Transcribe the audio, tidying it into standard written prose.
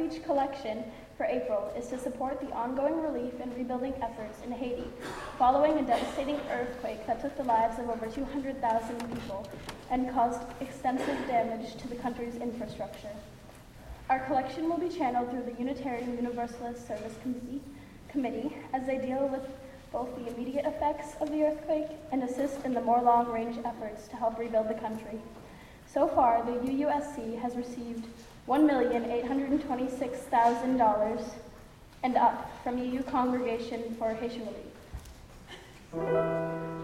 outreach collection for April is to support the ongoing relief and rebuilding efforts in Haiti following a devastating earthquake that took the lives of over 200,000 people and caused extensive damage to the country's infrastructure. Our collection will be channeled through the Unitarian Universalist Service Committee as they deal with both the immediate effects of the earthquake and assist in the more long-range efforts to help rebuild the country. So far, the UUSC has received $1,826,000 and up from EU Congregation for Haitian Relief.